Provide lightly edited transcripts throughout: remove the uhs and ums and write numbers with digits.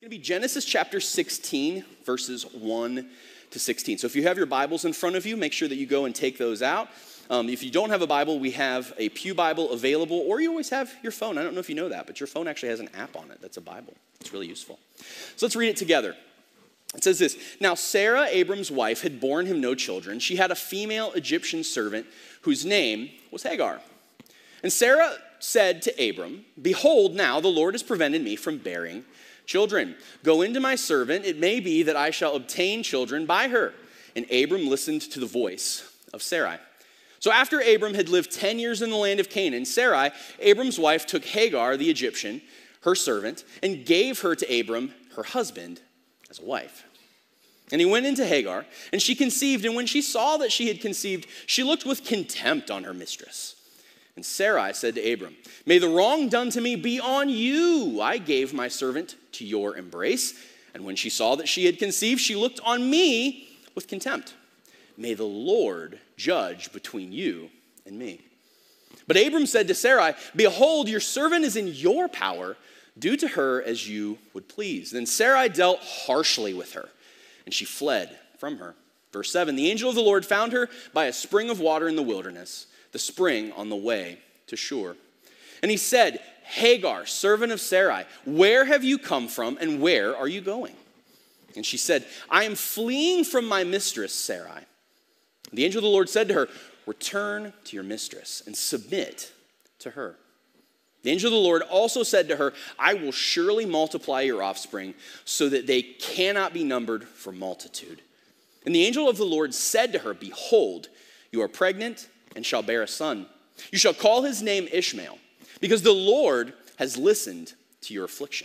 going to be Genesis chapter 16, verses 1 to 16. So if you have your Bibles in front of you, make sure that you go and take those out. If you don't have a Bible, we have a Pew Bible available, or you always have your phone. I don't know if you know that, but your phone actually has an app on it that's a Bible. It's really useful. So let's read it together. It says this: Now Sarah, Abram's wife, had borne him no children. She had a female Egyptian servant whose name was Hagar. And Sarah said to Abram, Behold, now the Lord has prevented me from bearing children. Go into my servant. It may be that I shall obtain children by her. And Abram listened to the voice of Sarai. So after Abram had lived 10 years in the land of Canaan, Sarai, Abram's wife, took Hagar, the Egyptian, her servant, and gave her to Abram, her husband, as a wife. And he went into Hagar, and she conceived, and when she saw that she had conceived, she looked with contempt on her mistress. And Sarai said to Abram, May the wrong done to me be on you. I gave my servant to your embrace. And when she saw that she had conceived, she looked on me with contempt. May the Lord judge between you and me. But Abram said to Sarai, Behold, your servant is in your power. Do to her as you would please. Then Sarai dealt harshly with her, and she fled from her. Verse 7, The angel of the Lord found her by a spring of water in the wilderness, the spring on the way to Shur. And he said, Hagar, servant of Sarai, where have you come from, and where are you going? And she said, I am fleeing from my mistress, Sarai. The angel of the Lord said to her, Return to your mistress and submit to her. The angel of the Lord also said to her, I will surely multiply your offspring so that they cannot be numbered for multitude. And the angel of the Lord said to her, Behold, you are pregnant and shall bear a son. You shall call his name Ishmael, because the Lord has listened to your affliction.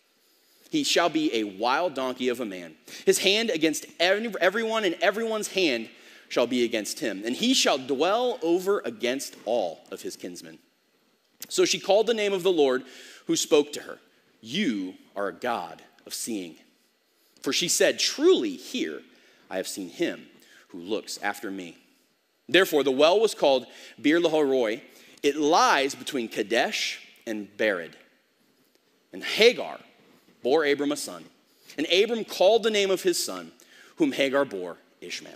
He shall be a wild donkey of a man. His hand against everyone, and everyone's hand shall be against him. And he shall dwell over against all of his kinsmen. So she called the name of the Lord who spoke to her, You are a God of seeing. For she said, Truly here I have seen him who looks after me. Therefore the well was called Beer Lahai Roi. It lies between Kadesh and Bered. And Hagar bore Abram a son. And Abram called the name of his son, whom Hagar bore, Ishmael.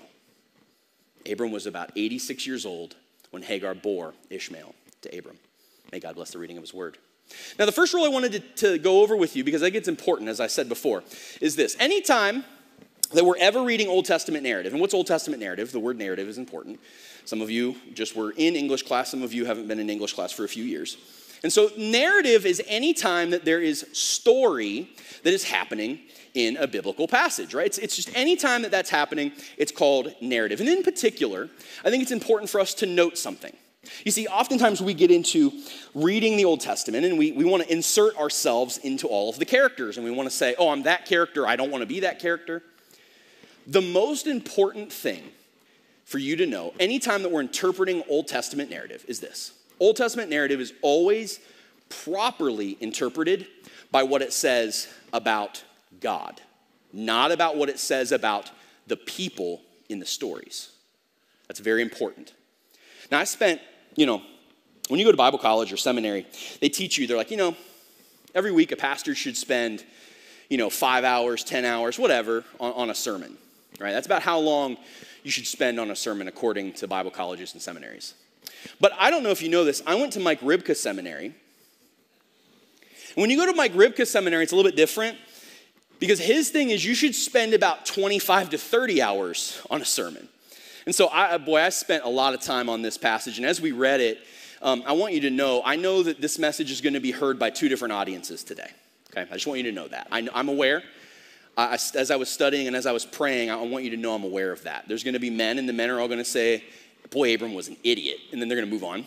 Abram was about 86 years old when Hagar bore Ishmael to Abram. May God bless the reading of his word. Now, the first rule I wanted to go over with you, because I think it's important, as I said before, is this. Anytime that we're ever reading Old Testament narrative, and what's Old Testament narrative? The word narrative is important. Some of you just were in English class. Some of you haven't been in English class for a few years. And so narrative is any time that there is story that is happening in a biblical passage, right? It's just any time that that's happening, it's called narrative. And in particular, I think it's important for us to note something. You see, oftentimes we get into reading the Old Testament and we want to insert ourselves into all of the characters. And we want to say, oh, I'm that character. I don't want to be that character. The most important thing for you to know anytime that we're interpreting Old Testament narrative is this. Old Testament narrative is always properly interpreted by what it says about God, not about what it says about the people in the stories. That's very important. Now, I spent, when you go to Bible college or seminary, they teach you, they're like, every week a pastor should spend, 5 hours, 10 hours, whatever, on a sermon, right? That's about how long you should spend on a sermon according to Bible colleges and seminaries. But I don't know if you know this, I went to Mike Ribka Seminary. And when you go to Mike Ribka Seminary, it's a little bit different because his thing is you should spend about 25 to 30 hours on a sermon. And so, I spent a lot of time on this passage. And as we read it, I want you to know, I know that this message is going to be heard by two different audiences today. Okay, I just want you to know that. I'm aware. As I was studying and as I was praying, I want you to know I'm aware of that. There's going to be men, and the men are all going to say, boy, Abram was an idiot. And then they're going to move on.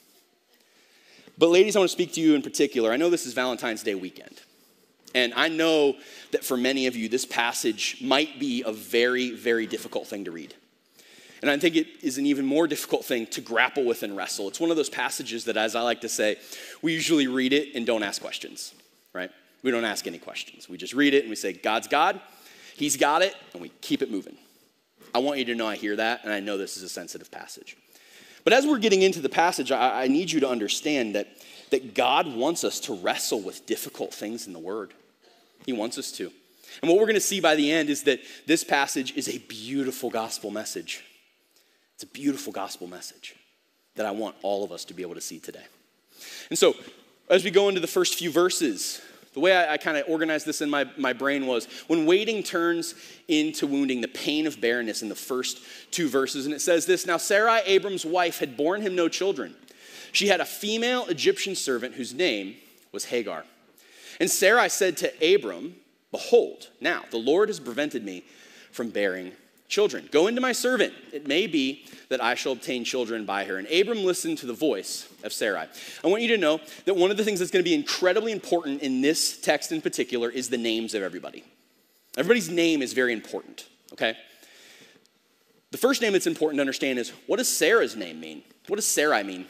But ladies, I want to speak to you in particular. I know this is Valentine's Day weekend. And I know that for many of you, this passage might be a very, very difficult thing to read. And I think it is an even more difficult thing to grapple with and wrestle. It's one of those passages that, as I like to say, we usually read it and don't ask questions, right? We don't ask any questions. We just read it and we say, God's God, he's got it, and we keep it moving. I want you to know I hear that, and I know this is a sensitive passage. But as we're getting into the passage, I need you to understand that God wants us to wrestle with difficult things in the Word. He wants us to. And what we're going to see by the end is that this passage is a beautiful gospel message. It's a beautiful gospel message that I want all of us to be able to see today. And so, as we go into the first few verses, the way I kind of organized this in my brain was when waiting turns into wounding, the pain of barrenness in the first two verses. And it says this, "Now Sarai, Abram's wife, had borne him no children. She had a female Egyptian servant whose name was Hagar. And Sarai said to Abram, 'Behold, now the Lord has prevented me from bearing children. Go into my servant. It may be that I shall obtain children by her.' And Abram listened to the voice of Sarai." I want you to know that one of the things that's going to be incredibly important in this text in particular is the names of everybody. Everybody's name is very important, okay? The first name that's important to understand is, what does Sarah's name mean? What does Sarai mean?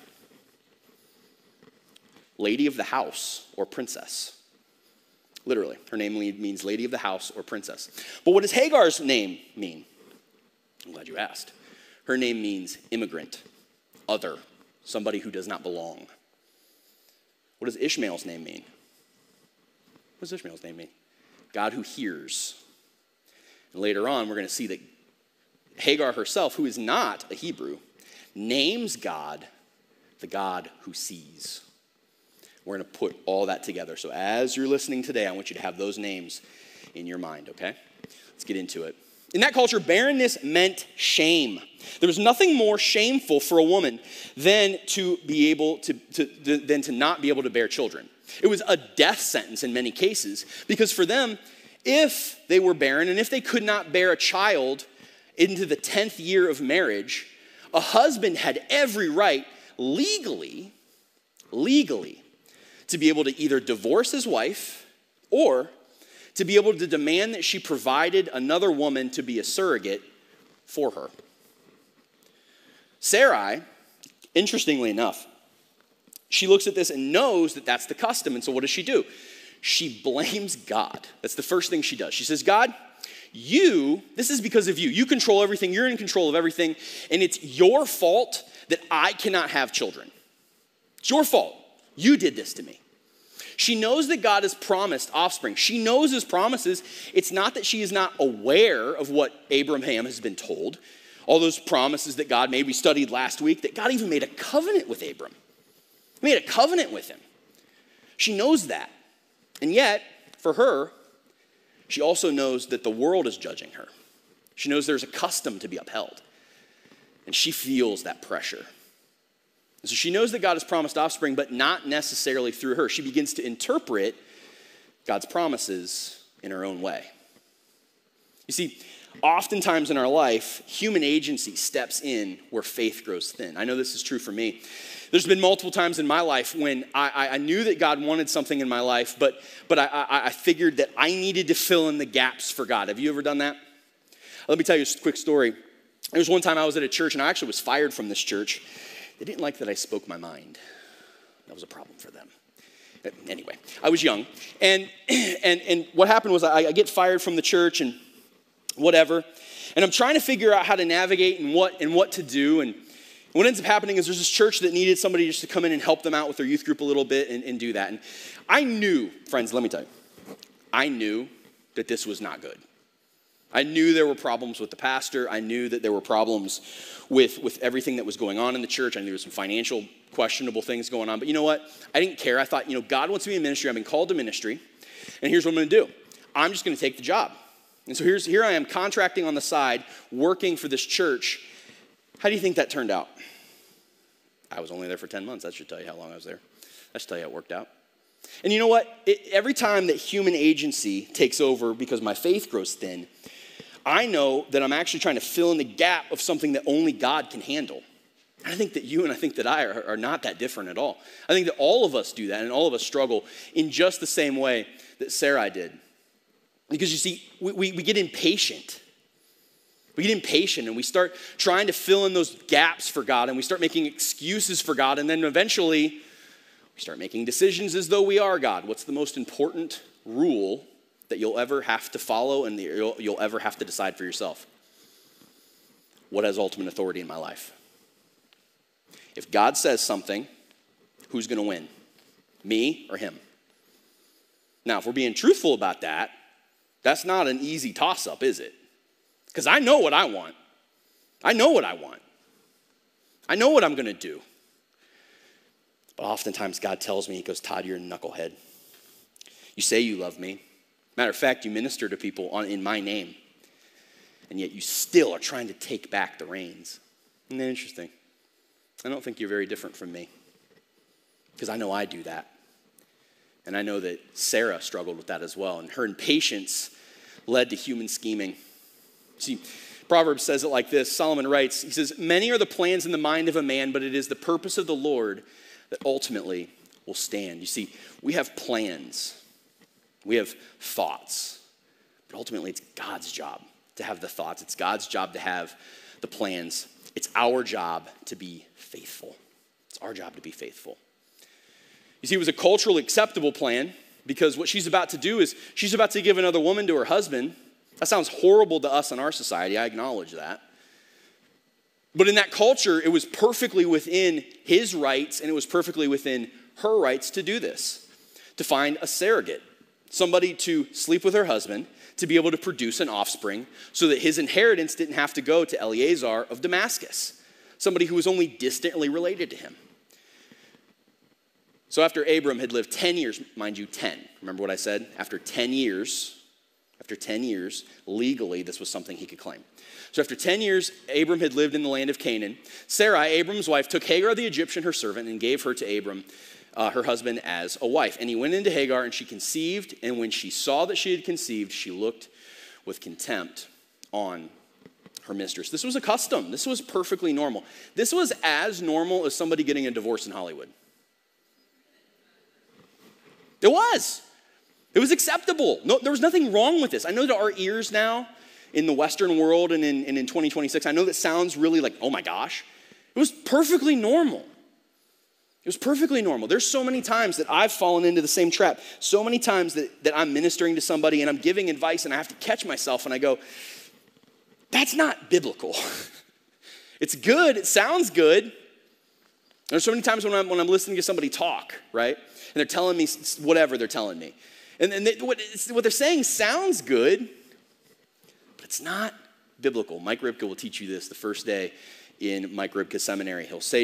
Lady of the house or princess. Literally, her name means lady of the house or princess. But what does Hagar's name mean? I'm glad you asked. Her name means immigrant, other, somebody who does not belong. What does Ishmael's name mean? What does Ishmael's name mean? God who hears. And later on, we're going to see that Hagar herself, who is not a Hebrew, names God the God who sees. We're going to put all that together. So as you're listening today, I want you to have those names in your mind, okay? Let's get into it. In that culture, barrenness meant shame. There was nothing more shameful for a woman than to not be able to bear children. It was a death sentence in many cases, because for them, if they were barren and if they could not bear a child into the 10th year of marriage, a husband had every right legally, to be able to either divorce his wife or to be able to demand that she provided another woman to be a surrogate for her. Sarai, interestingly enough, she looks at this and knows that that's the custom. And so what does she do? She blames God. That's the first thing she does. She says, "God, this is because of you. You control everything. You're in control of everything. And it's your fault that I cannot have children. It's your fault. You did this to me." She knows that God has promised offspring. She knows his promises. It's not that she is not aware of what Abraham has been told. All those promises that God made, we studied last week, that God even made a covenant with Abram. He made a covenant with him. She knows that. And yet, for her, she also knows that the world is judging her. She knows there's a custom to be upheld. And she feels that pressure. And so she knows that God has promised offspring, but not necessarily through her. She begins to interpret God's promises in her own way. You see, oftentimes in our life, human agency steps in where faith grows thin. I know this is true for me. There's been multiple times in my life when I knew that God wanted something in my life, but I figured that I needed to fill in the gaps for God. Have you ever done that? Let me tell you a quick story. There was one time I was at a church, and I actually was fired from this church. They didn't like that I spoke my mind. That was a problem for them. Anyway, I was young, and what happened was I get fired from the church and whatever, and I'm trying to figure out how to navigate and what to do, and what ends up happening is there's this church that needed somebody just to come in and help them out with their youth group a little bit and do that. And I knew, friends, let me tell you, I knew that this was not good. I knew there were problems with the pastor. I knew that there were problems with everything that was going on in the church. I knew there was some financial questionable things going on. But you know what? I didn't care. I thought, God wants me in ministry. I've been called to ministry. And here's what I'm going to do. I'm just going to take the job. And so here I am contracting on the side, working for this church. How do you think that turned out? I was only there for 10 months. That should tell you how long I was there. That should tell you how it worked out. And you know what? Every time that human agency takes over because my faith grows thin, I know that I'm actually trying to fill in the gap of something that only God can handle. I think that you and I think that I are not that different at all. I think that all of us do that, and all of us struggle in just the same way that Sarai did. Because you see, we get impatient. We get impatient and we start trying to fill in those gaps for God, and we start making excuses for God, and then eventually we start making decisions as though we are God. What's the most important rule that you'll ever have to follow and that you'll ever have to decide for yourself? What has ultimate authority in my life? If God says something, who's going to win? Me or him? Now, if we're being truthful about that, that's not an easy toss-up, is it? Because I know what I want. I know what I want. I know what I'm going to do. But oftentimes God tells me, he goes, Todd, you're a knucklehead. You say you love me. Matter of fact, you minister to people in my name. And yet you still are trying to take back the reins. Isn't that interesting? I don't think you're very different from me. Because I know I do that. And I know that Sarah struggled with that as well. And her impatience led to human scheming. See, Proverbs says it like this. Solomon writes, he says, many are the plans in the mind of a man, but it is the purpose of the Lord that ultimately will stand. You see, we have plans. We have thoughts. But ultimately, it's God's job to have the thoughts. It's God's job to have the plans. It's our job to be faithful. It's our job to be faithful. You see, it was a culturally acceptable plan because what she's about to do is she's about to give another woman to her husband. That sounds horrible to us in our society. I acknowledge that. But in that culture, it was perfectly within his rights and it was perfectly within her rights to do this, to find a surrogate, somebody to sleep with her husband, to be able to produce an offspring so that his inheritance didn't have to go to Eleazar of Damascus, somebody who was only distantly related to him. So after Abram had lived 10 years, mind you, 10. Remember what I said? After 10 years, legally, this was something he could claim. So after 10 years, Abram had lived in the land of Canaan. Sarai, Abram's wife, took Hagar the Egyptian, her servant, and gave her to Abram, her husband, as a wife. And he went into Hagar, and she conceived. And when she saw that she had conceived, she looked with contempt on her mistress. This was a custom. This was perfectly normal. This was as normal as somebody getting a divorce in Hollywood. It was. It was acceptable. No, there was nothing wrong with this. I know that our ears now in the Western world and in 2026, I know that sounds really like, oh my gosh. It was perfectly normal. It was perfectly normal. There's so many times that I've fallen into the same trap. So many times that I'm ministering to somebody and I'm giving advice and I have to catch myself and I go, that's not biblical. It's good. It sounds good. There's so many times when I'm listening to somebody talk, right? And they're telling me whatever they're telling me. And what they're saying sounds good, but it's not biblical. Mike Ribka will teach you this the first day in Mike Ribka's seminary. He'll say,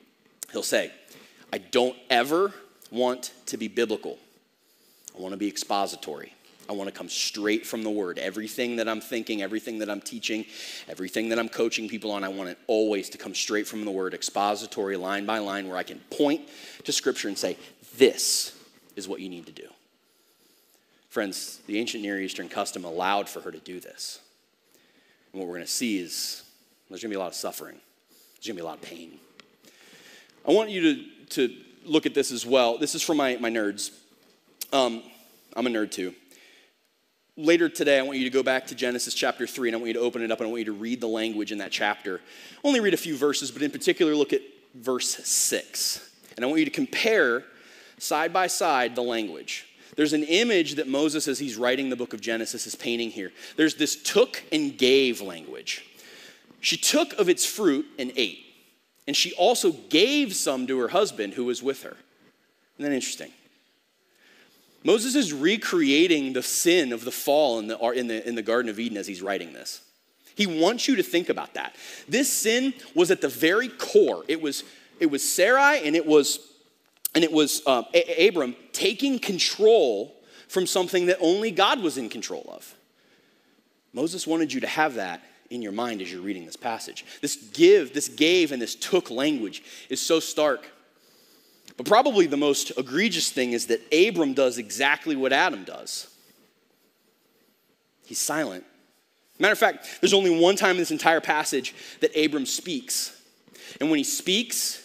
I don't ever want to be biblical. I want to be expository. I want to come straight from the word. Everything that I'm thinking, everything that I'm teaching, everything that I'm coaching people on, I want it always to come straight from the word, expository, line by line, where I can point to Scripture and say, this is what you need to do. Friends, the ancient Near Eastern custom allowed for her to do this. And what we're going to see is there's going to be a lot of suffering. There's going to be a lot of pain. I want you to look at this as well. This is from my nerds. I'm a nerd too. Later today, I want you to go back to Genesis chapter 3, and I want you to open it up, and I want you to read the language in that chapter. Only read a few verses, but in particular, look at verse 6. And I want you to compare side by side the language. There's an image that Moses, as he's writing the book of Genesis, is painting here. There's this took and gave language. She took of its fruit and ate, and she also gave some to her husband who was with her. Isn't that interesting? Moses is recreating the sin of the fall in the Garden of Eden as he's writing this. He wants you to think about that. This sin was at the very core. It was Sarai and it was Abram taking control from something that only God was in control of. Moses wanted you to have that in your mind as you're reading this passage. This gave, and this took language is so stark. But probably the most egregious thing is that Abram does exactly what Adam does. He's silent. Matter of fact, there's only one time in this entire passage that Abram speaks. And when he speaks,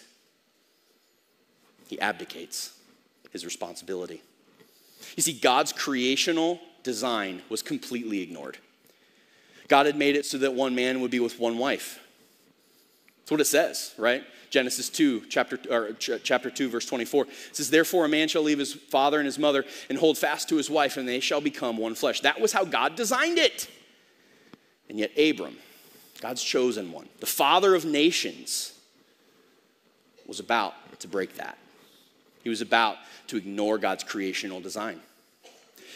he abdicates his responsibility. You see, God's creational design was completely ignored. God had made it so that one man would be with one wife. That's what it says, right? Genesis 2, chapter 2, verse 24. It says, therefore a man shall leave his father and his mother and hold fast to his wife, and they shall become one flesh. That was how God designed it. And yet Abram, God's chosen one, the father of nations, was about to break that. He was about to ignore God's creational design.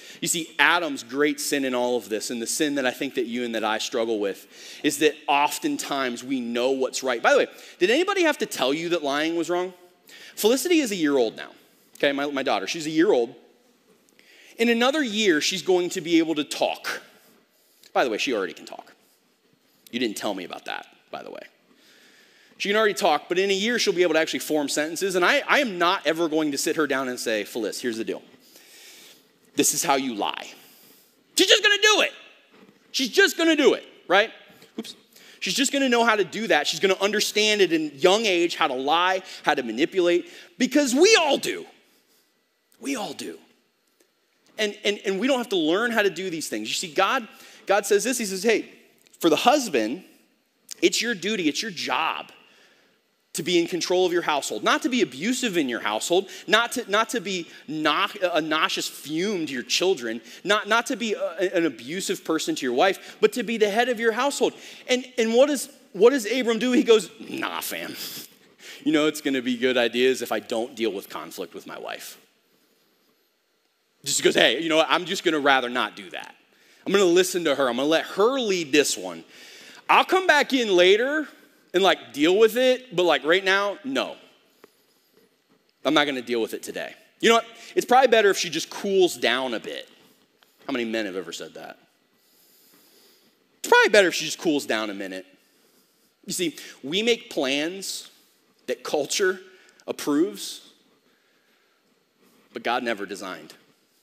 You see, Adam's great sin in all of this, and the sin that I think that you and that I struggle with, is that oftentimes we know what's right. By the way, did anybody have to tell you that lying was wrong? Felicity is a year old now, okay, my daughter. She's a year old. In another year, she's going to be able to talk. By the way, she already can talk. You didn't tell me about that, by the way. She can already talk, but in a year, she'll be able to actually form sentences. And I am not ever going to sit her down and say, Felice, here's the deal. This is how you lie. She's just going to do it. She's just going to do it, right? Oops. She's just going to know how to do that. She's going to understand it in young age, how to lie, how to manipulate, because we all do. We all do. And we don't have to learn how to do these things. You see, God says this. He says, hey, for the husband, it's your duty, it's your job to be in control of your household, not to be abusive in your household, not to be a nauseous fume to your children, not to be an abusive person to your wife, but to be the head of your household. And what does Abram do? He goes, nah, fam. You know, it's going to be good ideas if I don't deal with conflict with my wife. Just goes, hey, you know what? I'm just going to rather not do that. I'm going to listen to her. I'm going to let her lead this one. I'll come back in later and deal with it, but right now, no. I'm not going to deal with it today. You know what? It's probably better if she just cools down a bit. How many men have ever said that? It's probably better if she just cools down a minute. You see, we make plans that culture approves, but God never designed.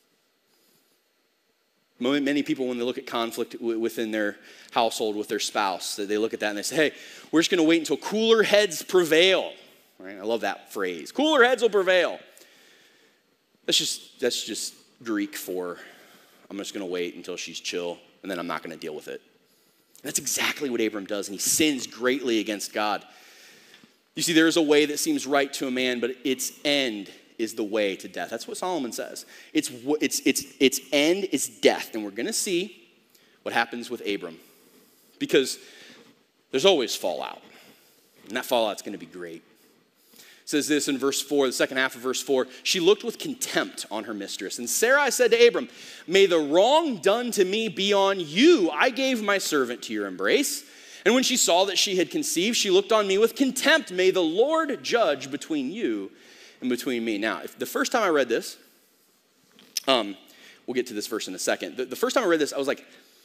Many people, when they look at conflict within their household with their spouse, they look at that and they say, hey, we're just going to wait until cooler heads prevail. Right? I love that phrase. Cooler heads will prevail. That's just Greek for I'm just going to wait until she's chill and then I'm not going to deal with it. That's exactly what Abram does, and he sins greatly against God. You see, there is a way that seems right to a man, but its end is the way to death. That's what Solomon says. Its end is death. And we're going to see what happens with Abram. Because there's always fallout. And that fallout's going to be great. It says this in verse 4, the second half of verse 4. She looked with contempt on her mistress. And Sarai said to Abram, may the wrong done to me be on you. I gave my servant to your embrace. And when she saw that she had conceived, she looked on me with contempt. May the Lord judge between you and between me. Now, if the first time I read this, we'll get to this verse in a second. The first time I read this, I was like,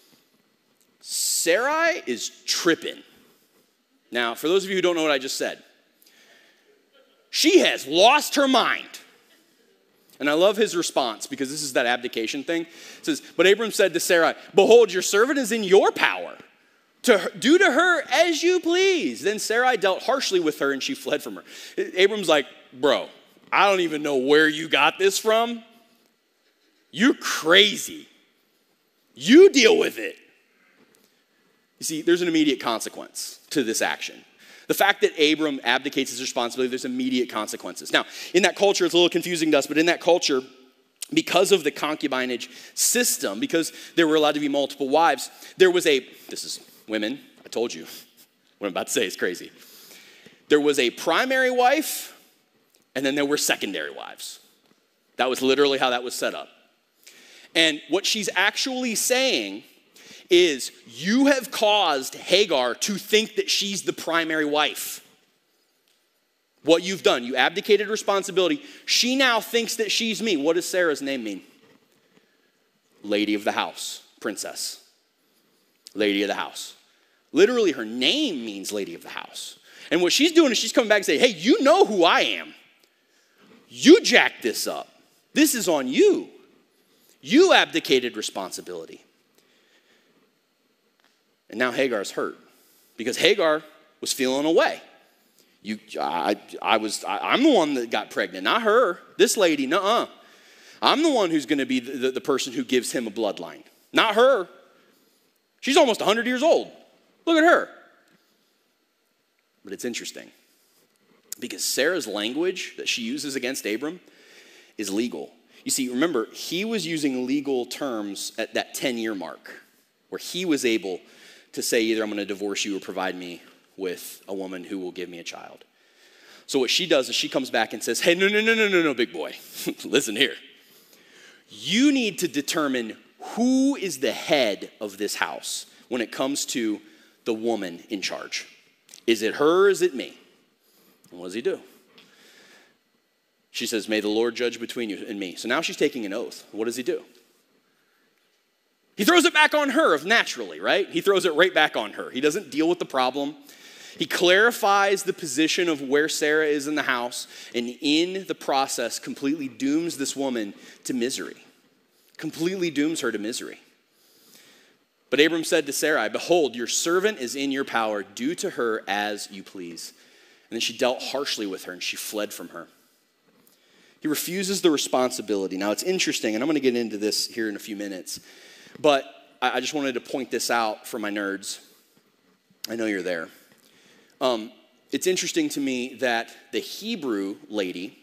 Sarai is tripping. Now, for those of you who don't know what I just said, she has lost her mind. And I love his response because this is that abdication thing. It says, but Abram said to Sarai, behold, your servant is in your power. Do to her as you please. Then Sarai dealt harshly with her and she fled from her. Abram's like, bro, I don't even know where you got this from. You're crazy. You deal with it. You see, there's an immediate consequence to this action. The fact that Abram abdicates his responsibility, there's immediate consequences. Now, in that culture, it's a little confusing to us, but in that culture, because of the concubinage system, because there were allowed to be multiple wives, this is women, I told you, what I'm about to say is crazy. There was a primary wife, and then there were secondary wives. That was literally how that was set up. And what she's actually saying is, you have caused Hagar to think that she's the primary wife. What you've done, you abdicated responsibility. She now thinks that she's me. What does Sarah's name mean? Lady of the house, princess. Lady of the house. Literally, her name means lady of the house. And what she's doing is she's coming back and saying, hey, you know who I am. You jacked this up. This is on you. You abdicated responsibility. And now Hagar's hurt because Hagar was feeling away. I'm the one that got pregnant, not her. This lady, nuh-uh. I'm the one who's going to be the person who gives him a bloodline, not her. She's almost 100 years old. Look at her. But it's interesting because Sarah's language that she uses against Abram is legal. You see, remember, he was using legal terms at that 10-year mark where he was able to say either I'm going to divorce you or provide me with a woman who will give me a child. So what she does is she comes back and says, hey, no, big boy. Listen here. you need to determine who is the head of this house when it comes to the woman in charge. Is it her or is it me? And what does he do? She says, may the Lord judge between you and me. So now she's taking an oath. What does he do? He throws it back on her naturally, right? He throws it right back on her. He doesn't deal with the problem. He clarifies the position of where Sarah is in the house, and in the process completely dooms this woman to misery. Completely dooms her to misery. But Abram said to Sarai, behold, your servant is in your power. Do to her as you please. And then she dealt harshly with her, and she fled from her. He refuses the responsibility. Now, it's interesting, and I'm going to get into this here in a few minutes, but I just wanted to point this out for my nerds. I know you're there. It's interesting to me that the Hebrew lady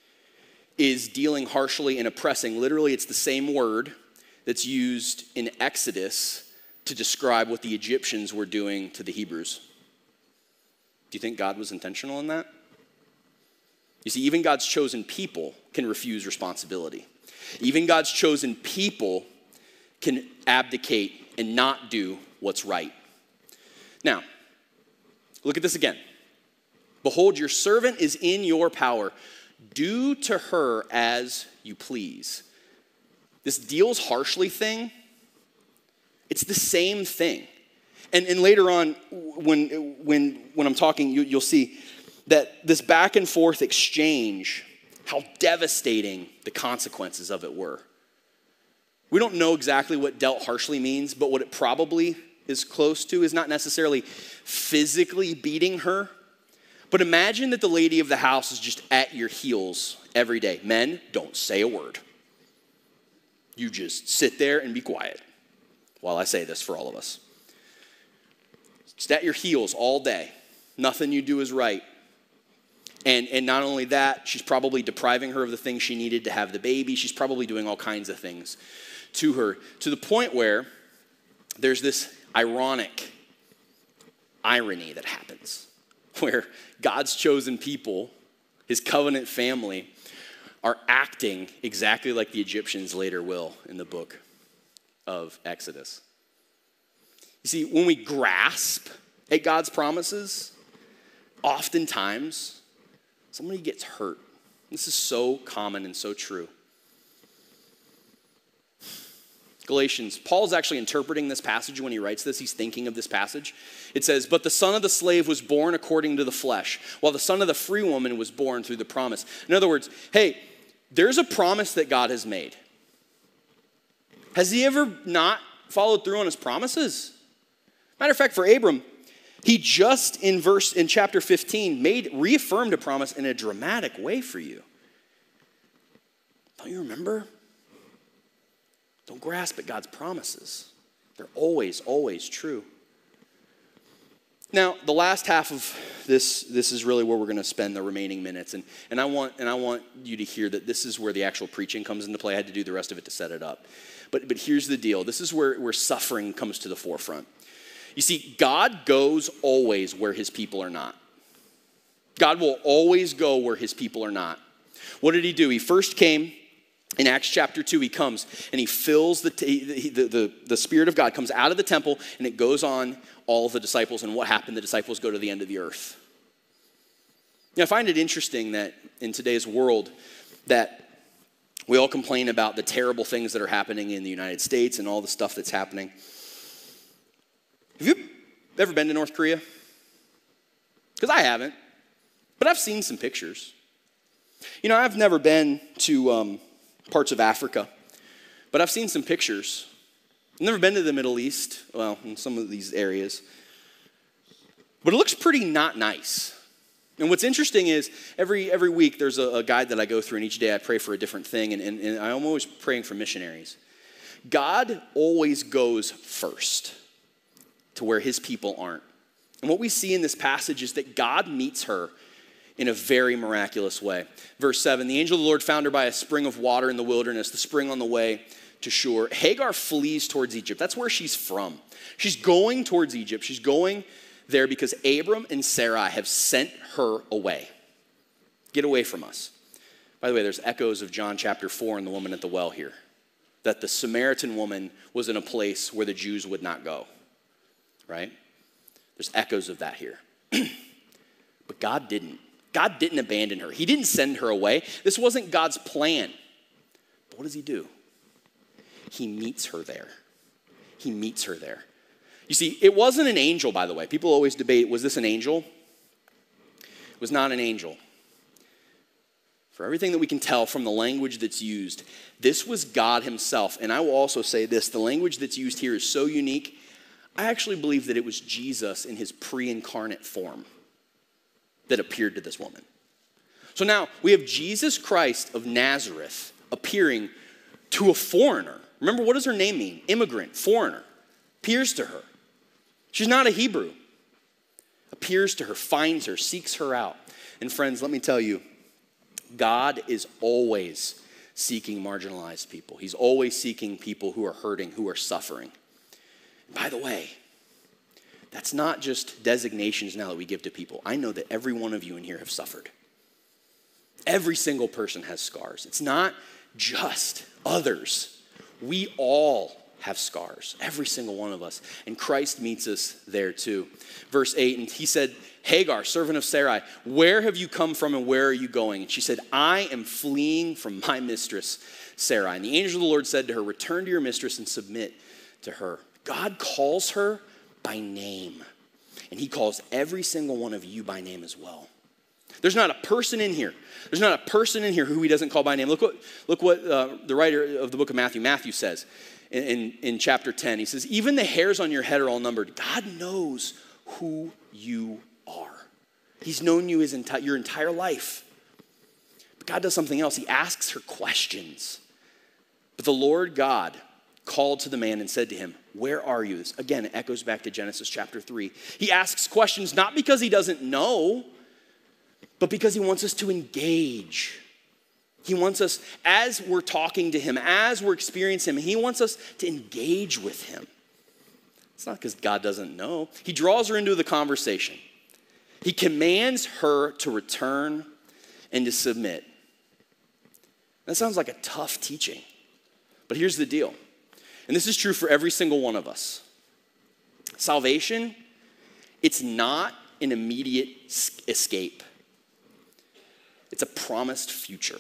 is dealing harshly and oppressing. Literally, it's the same word that's used in Exodus to describe what the Egyptians were doing to the Hebrews. Do you think God was intentional in that? You see, even God's chosen people can refuse responsibility. Even God's chosen people can abdicate and not do what's right. Now, look at this again. Behold, your servant is in your power. Do to her as you please. This deals harshly thing, it's the same thing. And later on, when I'm talking, you'll see that this back and forth exchange, how devastating the consequences of it were. We don't know exactly what dealt harshly means, but what it probably is close to is not necessarily physically beating her, but imagine that the lady of the house is just at your heels every day. Men, don't say a word. You just sit there and be quiet while I say this for all of us. Just at your heels all day. Nothing you do is right. And not only that, she's probably depriving her of the things she needed to have the baby. She's probably doing all kinds of things to her, to the point where there's this ironic irony that happens, where God's chosen people, his covenant family, are acting exactly like the Egyptians later will in the book of Exodus. You see, when we grasp at God's promises, oftentimes somebody gets hurt. This is so common and so true. Galatians, Paul's actually interpreting this passage when he writes this. He's thinking of this passage. It says, but the son of the slave was born according to the flesh, while the son of the free woman was born through the promise. In other words, hey, there's a promise that God has made. Has he ever not followed through on his promises? Matter of fact, for Abram, he just in chapter 15 reaffirmed a promise in a dramatic way for you. Don't you remember? Don't grasp at God's promises. They're always, always true. Now, the last half of this is really where we're going to spend the remaining minutes. And I want you to hear that this is where the actual preaching comes into play. I had to do the rest of it to set it up. But here's the deal. This is where suffering comes to the forefront. You see, God goes always where his people are not. God will always go where his people are not. What did he do? He first came in Acts chapter 2. He comes and he fills the Spirit of God comes out of the temple, and it goes on all of the disciples. And what happened? The disciples go to the end of the earth. I find it interesting that in today's world that we all complain about the terrible things that are happening in the United States and all the stuff that's happening. Have you ever been to North Korea? Because I haven't, but I've seen some pictures. I've never been to parts of Africa, but I've seen some pictures. I've never been to the Middle East, well, in some of these areas, but it looks pretty not nice. And what's interesting is every week there's a guide that I go through, and each day I pray for a different thing, and I'm always praying for missionaries. God always goes first to where his people aren't. And what we see in this passage is that God meets her in a very miraculous way. Verse 7, the angel of the Lord found her by a spring of water in the wilderness, the spring on the way to shore. Hagar flees towards Egypt. That's where she's from. She's going towards Egypt. She's going there because Abram and Sarai have sent her away. Get away from us. By the way, there's echoes of John chapter 4 and the woman at the well here. that the Samaritan woman was in a place where the Jews would not go, right? There's echoes of that here. But God didn't. God didn't abandon her. He didn't send her away. This wasn't God's plan. But what does he do? He meets her there. He meets her there. You see, it wasn't an angel, by the way. People always debate, was this an angel? It was not an angel. For everything that we can tell from the language that's used, this was God himself. And I will also say this, the language that's used here is so unique. I actually believe that it was Jesus in his pre-incarnate form that appeared to this woman. So now we have Jesus Christ of Nazareth appearing to a foreigner. Remember, what does her name mean? Immigrant, foreigner. Appears to her. She's not a Hebrew. Appears to her, finds her, seeks her out. And friends, let me tell you, God is always seeking marginalized people. He's always seeking people who are hurting, who are suffering. By the way, that's not just designations now that we give to people. I know that every one of you in here have suffered. Every single person has scars. It's not just others. We all have scars, every single one of us. And Christ meets us there too. Verse 8, and he said, Hagar, servant of Sarai, where have you come from and where are you going? And she said, I am fleeing from my mistress, Sarai. And the angel of the Lord said to her, return to your mistress and submit to her. God calls her by name. And he calls every single one of you by name as well. There's not a person in here. There's not a person in here who he doesn't call by name. Look what the writer of the book of Matthew says in chapter 10. He says, even the hairs on your head are all numbered. God knows who you are. He's known you your entire life. But God does something else. He asks her questions. But the Lord God called to the man and said to him, where are you? This, again, it echoes back to Genesis chapter 3. He asks questions not because he doesn't know, but because he wants us to engage. He wants us, as we're talking to him, as we're experiencing him, he wants us to engage with him. It's not because God doesn't know. He draws her into the conversation. He commands her to return and to submit. That sounds like a tough teaching. But here's the deal. And this is true for every single one of us. Salvation, it's not an immediate escape. It's a promised future.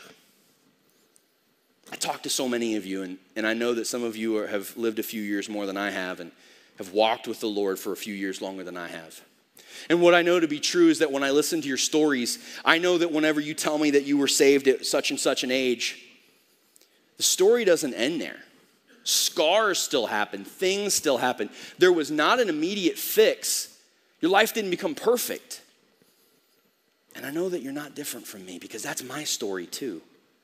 I talk to so many of you, and I know that some of you have lived a few years more than I have and have walked with the Lord for a few years longer than I have. And what I know to be true is that when I listen to your stories, I know that whenever you tell me that you were saved at such and such an age, the story doesn't end there. Scars still happen. Things still happen. There was not an immediate fix. Your life didn't become perfect. And I know that you're not different from me because that's my story too.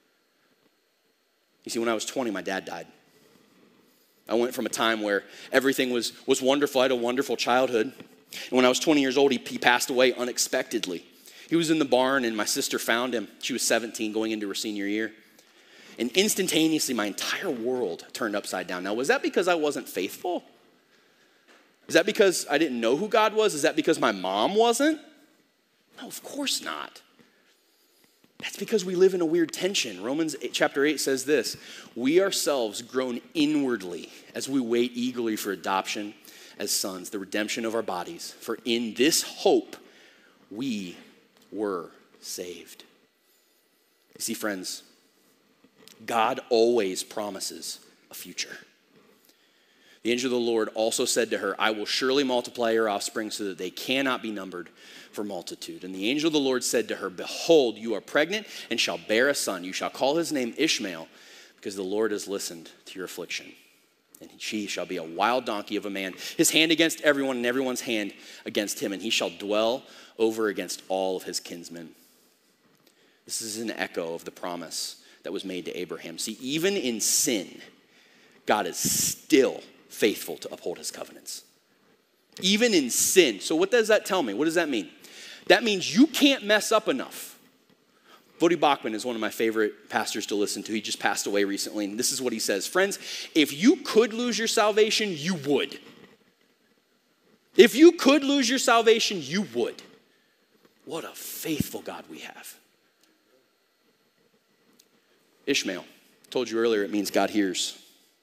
You see, when I was 20, my dad died. I went from a time where everything was wonderful. I had a wonderful childhood. And when I was 20 years old, he passed away unexpectedly. He was in the barn and my sister found him. She was 17 going into her senior year. And instantaneously, my entire world turned upside down. Now, was that because I wasn't faithful? Is that because I didn't know who God was? Is that because my mom wasn't? No, of course not. That's because we live in a weird tension. Romans chapter 8 says this, we ourselves groan inwardly as we wait eagerly for adoption as sons, the redemption of our bodies. For in this hope, we were saved. You see, friends, God always promises a future. The angel of the Lord also said to her, I will surely multiply your offspring so that they cannot be numbered for multitude. And the angel of the Lord said to her, behold, you are pregnant and shall bear a son. You shall call his name Ishmael, because the Lord has listened to your affliction. And she shall be a wild donkey of a man, his hand against everyone and everyone's hand against him. And he shall dwell over against all of his kinsmen. This is an echo of the promise that was made to Abraham. See, even in sin, God is still faithful to uphold his covenants. Even in sin. So what does that tell me? What does that mean? That means you can't mess up enough. Voddie Baucham is one of my favorite pastors to listen to. He just passed away recently, and this is what he says. Friends, if you could lose your salvation, you would. If you could lose your salvation, you would. What a faithful God we have. Ishmael, told you earlier, it means God hears.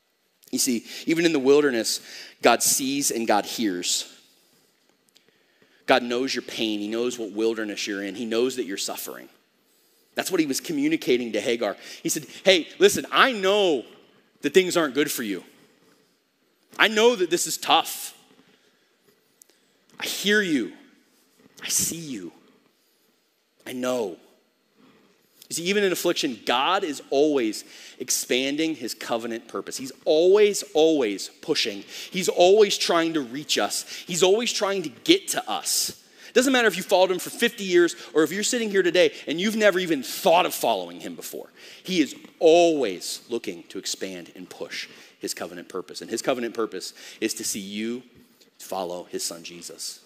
You see, even in the wilderness, God sees and God hears. God knows your pain. He knows what wilderness you're in. He knows that you're suffering. That's what he was communicating to Hagar. He said, hey, listen, I know that things aren't good for you. I know that this is tough. I hear you. I see you. I know. You see, even in affliction, God is always expanding his covenant purpose. He's always pushing. He's always trying to reach us. He's always trying to get to us. It doesn't matter if you followed him for 50 years or if you're sitting here today and you've never even thought of following him before. He is always looking to expand and push his covenant purpose. And his covenant purpose is to see you follow his son Jesus.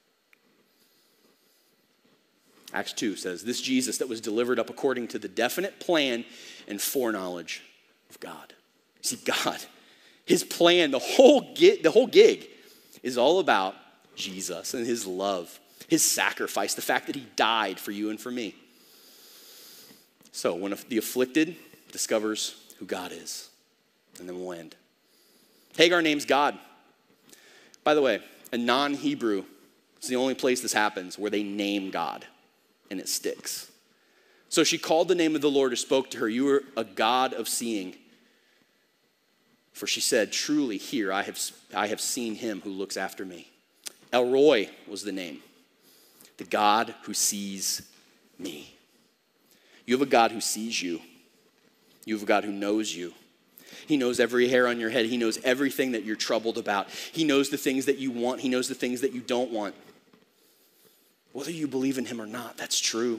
Acts 2 says, this Jesus that was delivered up according to the definite plan and foreknowledge of God. See, God, his plan, the whole gig is all about Jesus and his love, his sacrifice, the fact that he died for you and for me. So when the afflicted discovers who God is, and then we'll end. Hagar names God. By the way, a non-Hebrew, it's the only place this happens where they name God. And it sticks. So she called the name of the Lord who spoke to her. You are a God of seeing. For she said, truly here I have seen him who looks after me. El Roi was the name. The God who sees me. You have a God who sees you. You have a God who knows you. He knows every hair on your head. He knows everything that you're troubled about. He knows the things that you want. He knows the things that you don't want. Whether you believe in him or not, that's true.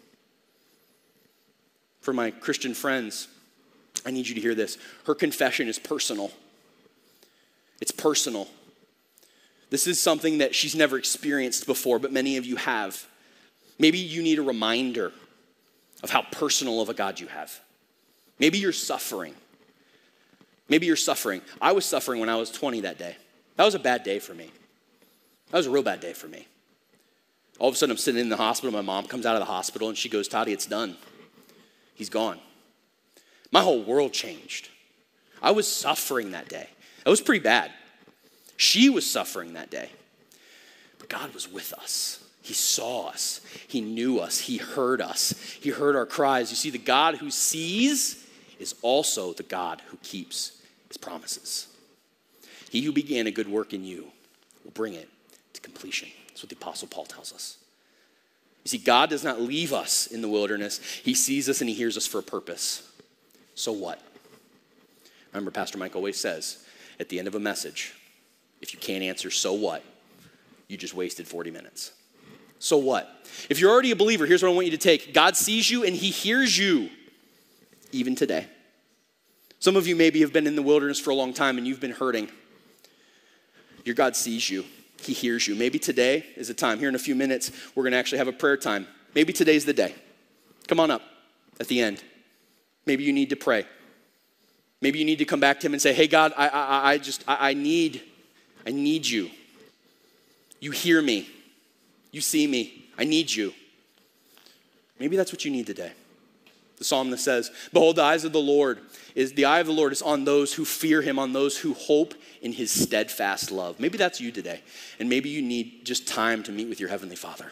For my Christian friends, I need you to hear this. Her confession is personal. It's personal. This is something that she's never experienced before, but many of you have. Maybe you need a reminder of how personal of a God you have. Maybe you're suffering. Maybe you're suffering. I was suffering when I was 20 that day. That was a bad day for me. That was a real bad day for me. All of a sudden, I'm sitting in the hospital. My mom comes out of the hospital, and she goes, Toddy, it's done. He's gone. My whole world changed. I was suffering that day. It was pretty bad. She was suffering that day. But God was with us. He saw us. He knew us. He heard us. He heard our cries. You see, the God who sees is also the God who keeps his promises. He who began a good work in you will bring it to completion. That's what the Apostle Paul tells us. You see, God does not leave us in the wilderness. He sees us and he hears us for a purpose. So what? Remember, Pastor Mike always says at the end of a message, if you can't answer so what, you just wasted 40 minutes. So what? If you're already a believer, here's what I want you to take. God sees you and he hears you even today. Some of you maybe have been in the wilderness for a long time and you've been hurting. Your God sees you. He hears you. Maybe today is a time. Here in a few minutes, we're going to actually have a prayer time. Maybe today's the day. Come on up at the end. Maybe you need to pray. Maybe you need to come back to him and say, hey, God, I need you. You hear me. You see me. I need you. Maybe that's what you need today. The psalmist says, behold, the eye of the Lord is on those who fear him, on those who hope in his steadfast love. Maybe that's you today. And maybe you need just time to meet with your Heavenly Father.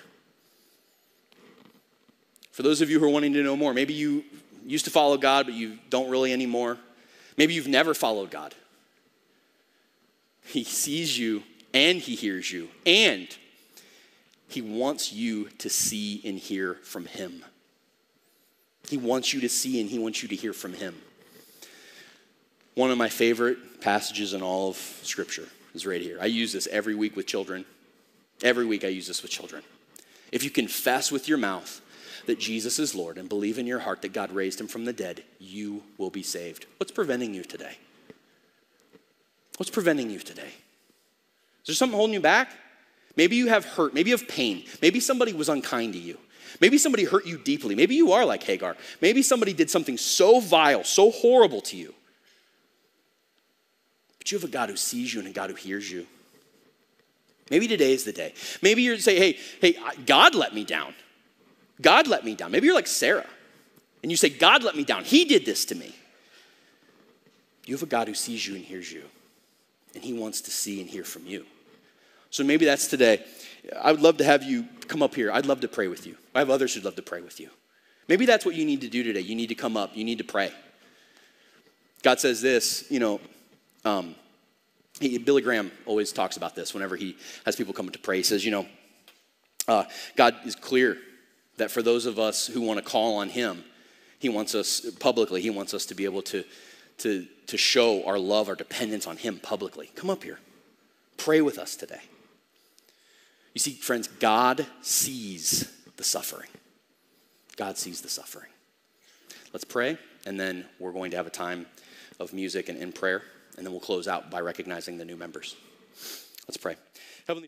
For those of you who are wanting to know more, maybe you used to follow God, but you don't really anymore. Maybe you've never followed God. He sees you and he hears you. And he wants you to see and hear from him. He wants you to see and he wants you to hear from him. One of my favorite passages in all of Scripture is right here. I use this every week with children. Every week I use this with children. If you confess with your mouth that Jesus is Lord and believe in your heart that God raised him from the dead, you will be saved. What's preventing you today? What's preventing you today? Is there something holding you back? Maybe you have hurt. Maybe you have pain. Maybe somebody was unkind to you. Maybe somebody hurt you deeply. Maybe you are like Hagar. Maybe somebody did something so vile, so horrible to you. But you have a God who sees you and a God who hears you. Maybe today is the day. Maybe you're saying, hey, God let me down. God let me down. Maybe you're like Sarah. And you say, God let me down. He did this to me. You have a God who sees you and hears you, and he wants to see and hear from you. So maybe that's today. I would love to have you come up here. I'd love to pray with you. I have others who'd love to pray with you. Maybe that's what you need to do today. You need to come up. You need to pray. God says this, Billy Graham always talks about this whenever he has people come to pray. He says, God is clear that for those of us who want to call on him, he wants us publicly, he wants us to be able to show our love, our dependence on him publicly. Come up here. Pray with us today. You see, friends, God sees the suffering. God sees the suffering. Let's pray, and then we're going to have a time of music and in prayer, and then we'll close out by recognizing the new members. Let's pray.